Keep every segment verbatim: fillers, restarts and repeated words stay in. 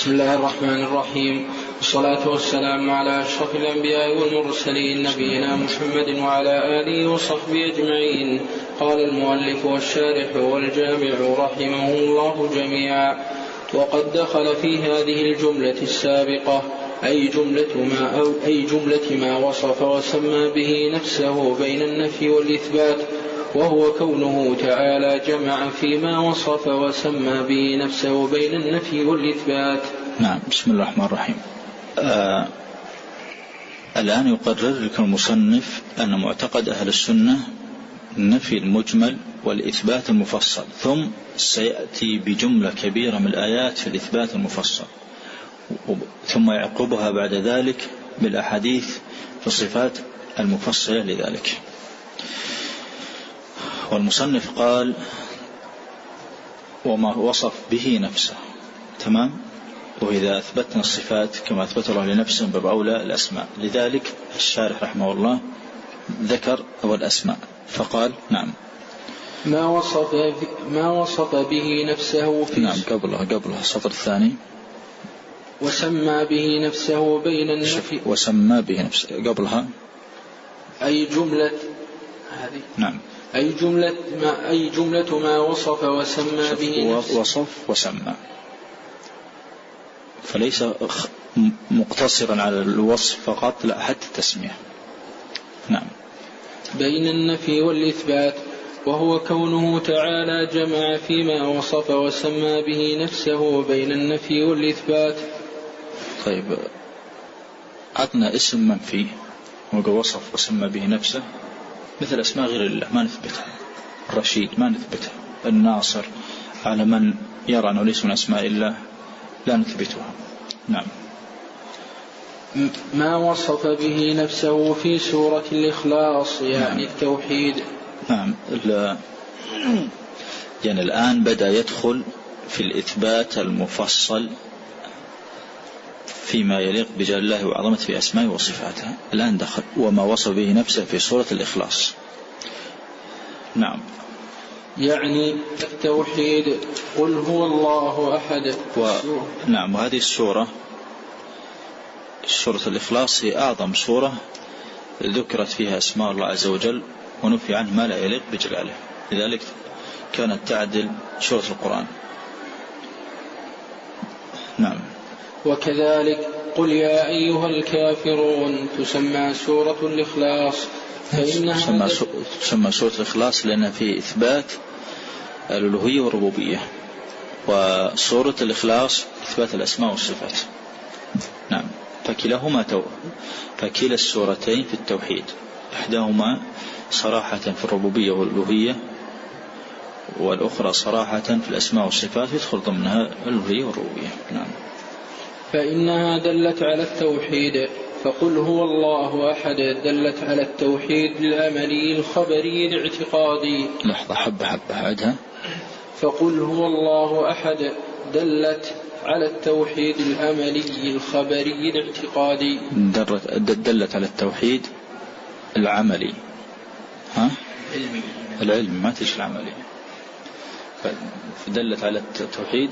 بسم الله الرحمن الرحيم، والصلاة والسلام على أشرف الأنبياء والمرسلين نبينا محمد وعلى آله وصحبه أجمعين. قال المؤلف والشارح والجامع رحمه الله جميعا: وقد دخل في هذه الجملة السابقة أي جملة ما, أو أي جملة ما وصف وسمى به نفسه بين النفي والإثبات، وهو كونه تعالى جمع فيما وصف وسمى به نفسه بين النفي والإثبات. نعم. بسم الله الرحمن الرحيم. آه الآن يقرر لك المصنف أن معتقد أهل السنة النفي المجمل والإثبات المفصل، ثم سيأتي بجملة كبيرة من الآيات في الإثبات المفصل، ثم يعقبها بعد ذلك بالأحاديث في الصفات المفصلة لذلك. والمصنف قال: وما وصف به نفسه. تمام. وإذا أثبتنا الصفات كما أثبت الله لنفسه باب أولى الأسماء، لذلك الشارح رحمه الله ذكر أول الأسماء فقال: نعم ما وصف ما وصف به نفسه في نعم قبلها قبلها السطر الثاني وسمى به نفسه بين النفي وسمى به نفسه قبلها أي جملة هذه نعم أي جملة ما أي جملة ما وصف وسمى به نفسه. وصف وسمى، فليس مقتصرا على الوصف فقط، لا حتى التسمية. نعم. بين النفي والإثبات، وهو كونه تعالى جمع فيما وصف وسمى به نفسه بين النفي والإثبات. طيب، عطنا اسم منفي ووصف وسمى به نفسه، مثل أسماء غير الله ما نثبتها. الرشيد ما نثبتها، الناصر على من يرى أنه ليس من أسماء الله لا نثبتها. نعم. ما وصف به نفسه في سورة الإخلاص يعني نعم. التوحيد. نعم. يعني الآن بدأ يدخل في الإثبات المفصل فيما يليق بجلال الله وعظمته في أسمائه وصفاته. الآن دخل وما وصف به نفسه في سورة الإخلاص. نعم. يعني التوحيد، قل هو الله أحد. و... نعم. وهذه السورة سورة الإخلاص هي أعظم سورة ذكرت فيها أسماء الله عز وجل ونفي عنه ما لا يليق بجلاله، لذلك كانت تعدل سورة القرآن. نعم. وكذلك قل يا أيها الكافرون تسمى سورة الإخلاص، فإنها تسمى سورة الإخلاص لأنها في إثبات الألوهية والربوبية، وسورة الإخلاص إثبات الأسماء والصفات. نعم. فكلاهما تو... فكلا السورتين في التوحيد، إحداهما صراحة في الربوبية والألوهية، والأخرى صراحة في الأسماء والصفات يدخل ضمنها الألوهية والربوبية. نعم. فإنها دلت على التوحيد، فقل هو الله أحد دلت على التوحيد الأملي الخبري الاعتقادي. لحظة، حبة حبة عدها. فقل هو الله أحد دلت على التوحيد الأملي الخبري الاعتقادي. دلت على التوحيد العملي، ها؟ علمي. العلم ما تيجي العملي. فدلت على التوحيد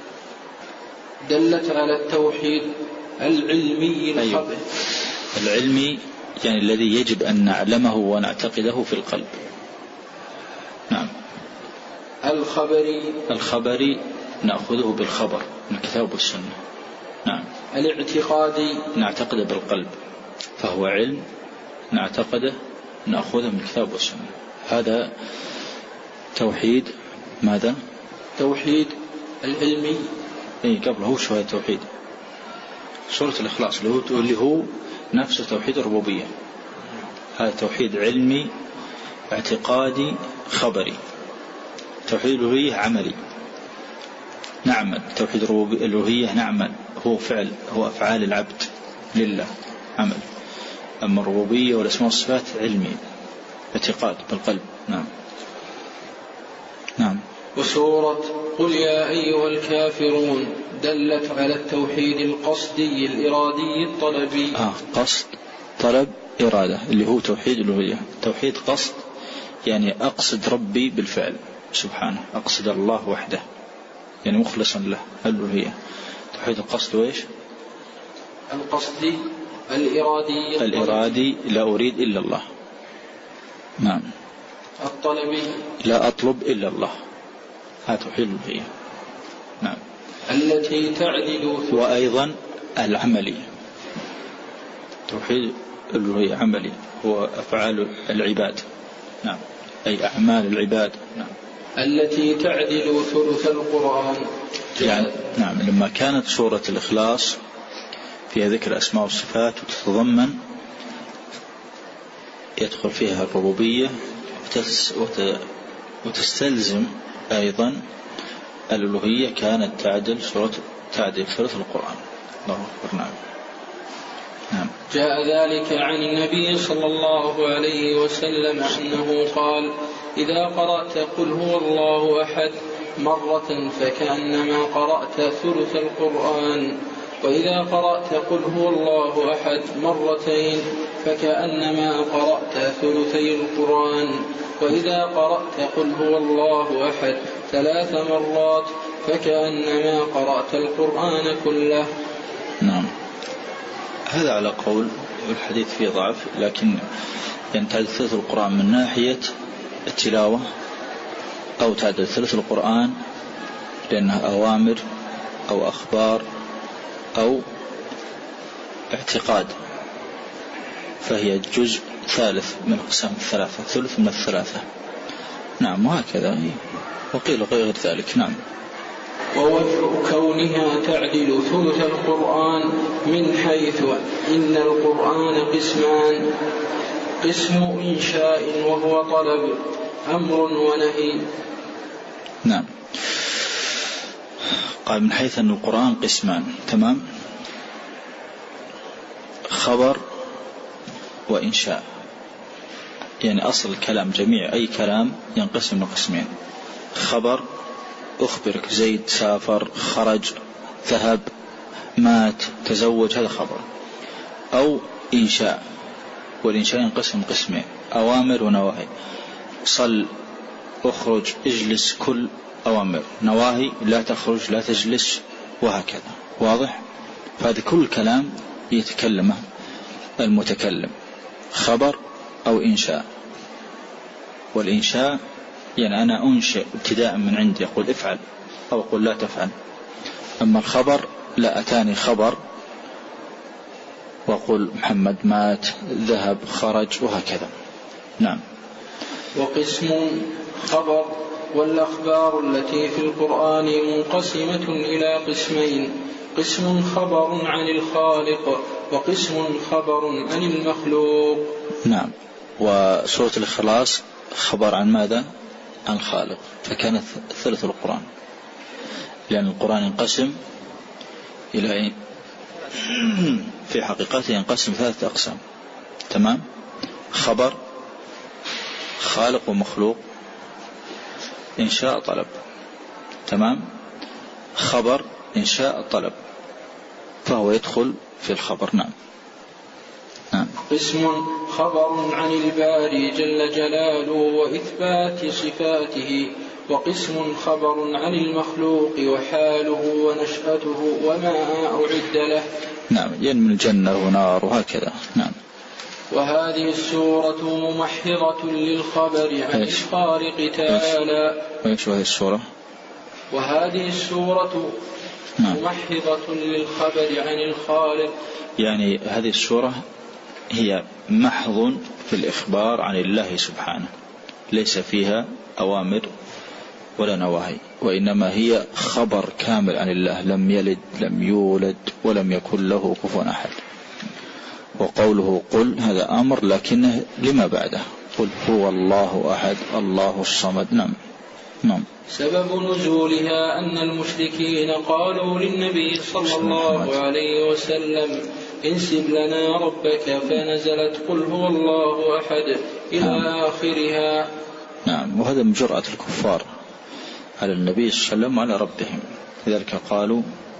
دلت على التوحيد العلمي الخبري. أيوة. العلمي يعني الذي يجب أن نعلمه ونعتقده في القلب. نعم. الخبري الخبري نأخذه بالخبر من الكتاب والسنة. نعم. الاعتقادي نعتقده بالقلب، فهو علم نعتقده نأخذه من الكتاب والسنة. هذا توحيد ماذا؟ توحيد العلمي. اي قبله هو شوية توحيد سورة الإخلاص اللي هو نفس توحيد الربوبية. هذا توحيد علمي اعتقادي خبري. توحيد الألوهية عملي، نعمل. توحيد الألوهية نعمل، هو فعل، هو أفعال العبد لله عمل. أما الربوبية والأسماء والصفات علمي اعتقاد بالقلب. نعم. نعم. وسورة قل يا أيها الكافرون دلت على التوحيد القصدي الإرادي الطلبي. آه قصد طلب إرادة اللي هو توحيد الألوهية. توحيد قصد يعني أقصد ربي بالفعل سبحانه، أقصد الله وحده. يعني مخلصا له الألوهية. توحيد القصد وإيش؟ القصد الإرادي الإرادي لا أريد إلا الله. نعم. الطلبي لا أطلب إلا الله، هذا توحيد الألوهية. نعم. التي تعدل. وأيضا العملي، توحيد الألوهية عملي هو أفعال العباد. نعم، أي أعمال العباد. نعم. التي تعدل ثلث القرآن. يعني نعم، لما كانت سورة الإخلاص فيها ذكر الأسماء والصفات وتتضمن يدخل فيها الربوبية وتستلزم أيضا الألوهية، كانت تعدل سورة تعدل ثلث القرآن. الله أكبر. نعم. نعم. جاء ذلك عن النبي صلى الله عليه وسلم أنه قال: إذا قرأت قل هو الله أحد مرة فكأنما قرأت ثلث القرآن، وإذا قرأت قل هو الله أحد مرتين فكأنما قرأت ثلثي القرآن، وإذا قرأت قل هو الله أحد ثلاث مرات فكأنما قرأت القرآن كله. نعم. هذا على قول الحديث فيه ضعف، لكن يعني تعدل ثلث القرآن من ناحية التلاوة، أو تعدل ثلث القرآن لأنها أوامر أو أخبار أو اعتقاد، فهي جزء ثالث من أقسام الثلاثة، ثلث من الثلاثة. نعم. وهكذا وقيل غير ذلك. نعم. ووجه كونها تعدل ثلث القرآن من حيث إن القرآن قسمان: قسم إنشاء وهو طلب أمر ونهي. نعم. قال من حيث أن القرآن قسمان. تمام. خبر وإنشاء، يعني أصل الكلام جميع أي كلام ينقسم لقسمين: خبر أخبرك زيد سافر خرج ذهب مات تزوج، هذا خبر. أو إنشاء، والإنشاء ينقسم قسمين: أوامر ونواهي. صل اخرج اجلس، كل أوامر. نواهي لا تخرج لا تجلس، وهكذا. واضح؟ فهذا كل كلام يتكلمه المتكلم خبر أو إنشاء. والإنشاء يعني أنا أنشئ ابتداء من عندي، أقول افعل أو أقول لا تفعل. أما الخبر لا، أتاني خبر وأقول محمد مات ذهب خرج، وهكذا. نعم. وقسم خبر، والأخبار التي في القرآن منقسمة إلى قسمين: قسم خبر عن الخالق، وقسم خبر عن المخلوق. نعم. وسورة الإخلاص خبر عن ماذا؟ عن الخالق، فكانت ثلث القرآن، لأن القرآن ينقسم إلى في حقيقته ينقسم ثلاثة أقسام. تمام. خبر، خالق ومخلوق، إنشاء طلب. تمام. خبر إنشاء طلب، فهو يدخل في الخبر. نعم. نعم. قسم خبر عن الباري جل جلاله وإثبات صفاته، وقسم خبر عن المخلوق وحاله ونشأته وما أعد له. نعم. ين من الجنة ونار وهكذا. نعم. وهذه السورة ممحضة للخبر عن الخالق تعالى. وإيش هذه السورة؟ وهذه السورة نعم. ممحضة للخبر عن الخالق، يعني هذه السورة هي محض في الإخبار عن الله سبحانه، ليس فيها أوامر ولا نواهي، وإنما هي خبر كامل عن الله، لم يلد لم يولد ولم يكن له كفوا أحد. وقوله قل هذا أمر، لكنه لما بعده: قل هو الله أحد الله الصمد. نعم. نعم. سبب نزولها أن المشركين قالوا للنبي صلى الله عليه وسلم: انسب لنا ربك، فنزلت قل هو الله أحد إلى نعم. آخرها. نعم. وهذا من جرأة الكفار على النبي صلى الله عليه وسلم وعلى ربهم، لذلك قالوا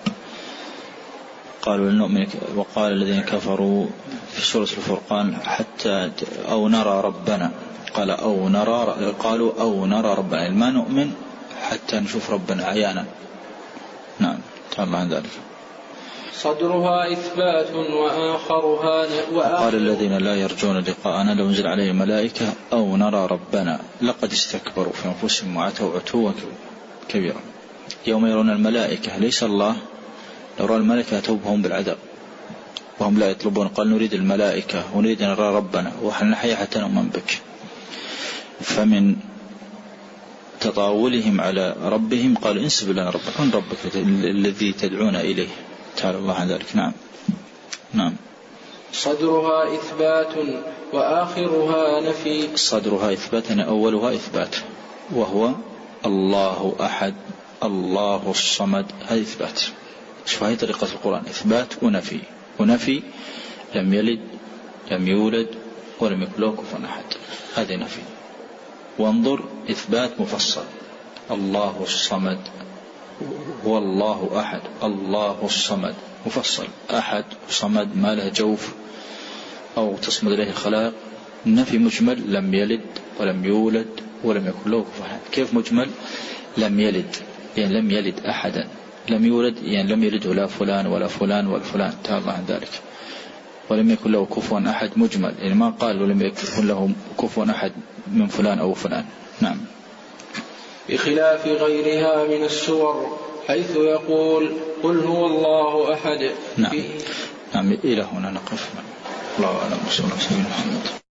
قالوا لنؤمن. وقال الذين كفروا في سورة الفرقان: حتى أو نرى ربنا، قال أو نرى، قالوا أو نرى ربنا، ما نؤمن حتى نشوف ربنا عيانا. تعالى عن ذلك. صدرها إثبات وآخرها وقال الذين لا يرجون لقاءنا لو انزل عليه الملائكة أو نرى ربنا لقد استكبروا في أنفسهم وعتوا عتوا كبيرا. يوم يرون الملائكة ليس الله، لو رأى الملائكة توبهم بالعذاب وهم لا يطلبون. قال نريد الملائكة ونريد أن نرى ربنا وحن نحيا حتى نؤمن بك. فمن تطاولهم على ربهم قالوا انسب لنا ربك، من ربك الذي تدعون إليه، تعالى الله عن ذلك. نعم نعم. صدرها إثبات وآخرها نفي. صدرها إثبات، أولها إثبات وهو الله أحد الله الصمد، هذا إثبات. شوف هذه طريقة القرآن، إثبات ونفي. ونفي لم يلد لم يولد ولم يكن له كفوا أحد، هذا نفي. وانظر إثبات مفصل، الله الصمد هو الله أحد الله الصمد مفصل. أحد صمد ما له جوف أو تصمد إليه الخلائق. نفي مجمل، لم يلد ولم يولد ولم يكن له كفوا أحد. كيف مجمل؟ لم يلد يعني لم يلد أحدا، لم يولد يعني لم يلده لا فلان ولا فلان ولا فلان، تعالى عن ذلك. ولم يكن له كفوا أحد مجمل، يعني ما قال ولم يكن له كفوا أحد من فلان أو فلان. نعم. بخلاف غيرها من السور حيث يقول قل هو الله أحد. نعم. نعم. إلى هنا نقف. الله أعلم. صلى الله عليه وسلم.